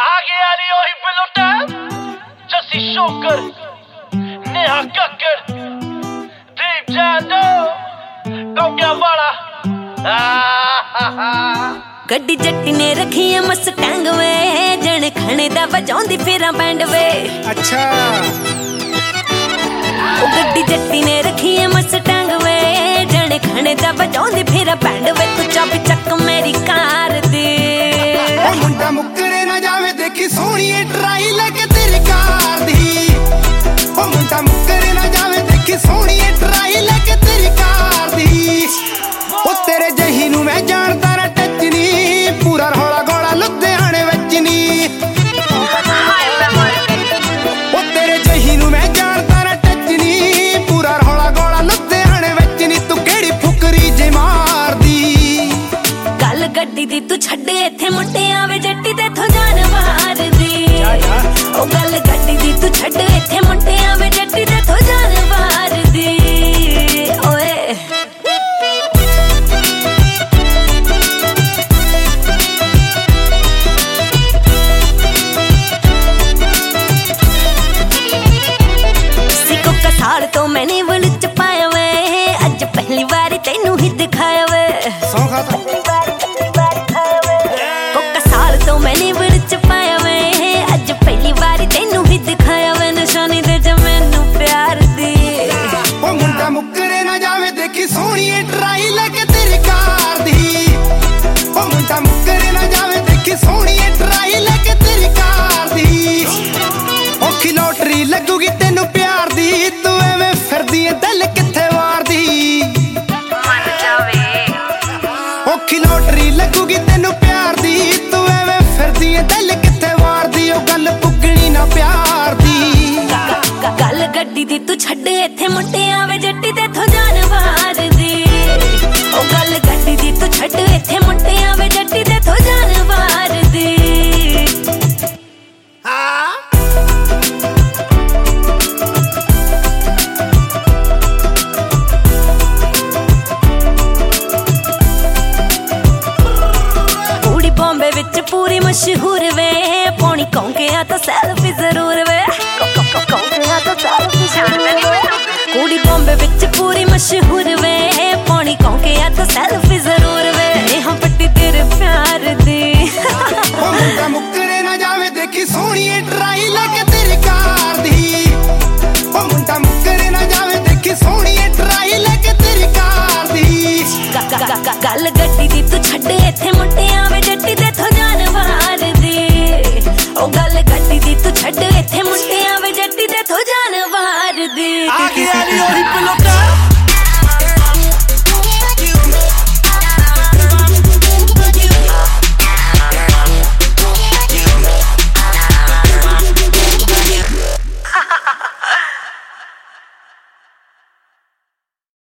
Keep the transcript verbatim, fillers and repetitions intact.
आगे वाली ओही पिलोटा जसी शोकर नेहा कक्कर दीप जानो कौकिया वाला गड्डी जट्टी ने रखी है मस्टैंग वे जने खाने दा वजाउंदी फिरां बैंड वे। अच्छा ओ गड्डी जट्टी ने रखी है मस्टैंग वे जने खाने दा वजाउंदी फिरां बैंड वे। तू चाबी चक मेरी कार दी ओ मुंडा मुकरे ना जावे देखी सोहणी ट्राई लेके तेरी कार दी। ओ मुंडा मुकरे ना जावे देखी सोहणी ट्राई लेके तेरी कार दी। ओ तेरे जही नू मैं जानदा ना टच नी पूरा रौला गोला लुधियाने विच नी। ओ तेरे जही नू मैं जानदा ना टच नी पूरा रौला गोला लुधियाने विच नी। तू केड़ी फुकरी जे मारदी गल गड्डी दी तू छड्डे इत्थे मुंडियां वे जट्टी ते थो जान मार दी। ओ गल गड्डी दी तू छड्डे इत्थे मुंडियां वे जट्टी ते थो जान मार दी। ओए साल तो मैंने वल च पाया वे अज पहली बार तेनू ही दिखाया वे। कोका साल तो मैंने वल च पाया वे अज पहली बार तेनू ही दिखाया वे। निशानी दे जा मैनू प्यार दी ओ मुंडा मुकरे ना जावे देखी सोहणी ट्राई लेके तेरी कार दी। ओ मुंडा मुकरे ना जावे देखी सोहणी ट्राई लेके तेरी कार दी। औखी लॉटरी लगूगी तेनू प्यार दी तू एवें फिरदी ऐ दिल किथे वारदी मन जावे। औखी लॉटरी लगूगी तेनू प्यार दी तू एवें फिरदी ऐ दिल किथे वारदी। ओ गल पुगणी ना प्यार दी गल गड्डी दी तू छड्डे इत्थे मुंडियां वे जट्टी ते थो जान मार दी। ओ गल गड्डी दी तू छड्डे इत्थे मुंडियां वे जट्टी ते थो जान मार दी। बॉम्बे विच पूरी मशहूर वे पौनी कौंकिया तो सेल्फी जरूर वे। कौंकिया तो सेल्फी कुड़ी बॉम्बे विच पूरी मशहूर वे पौनी कौंकिया तो सेल्फी जरूर वे। नेहा पट्टी तेरे प्यार दी ओ मुंडा मुकरे ना जावे देखी सोहणी ट्राई लेके तेरी कार दी। ओ मुंडा मुकरे ना जावे देखी सोहणी ट्राई लेके तेरी कार दी। गल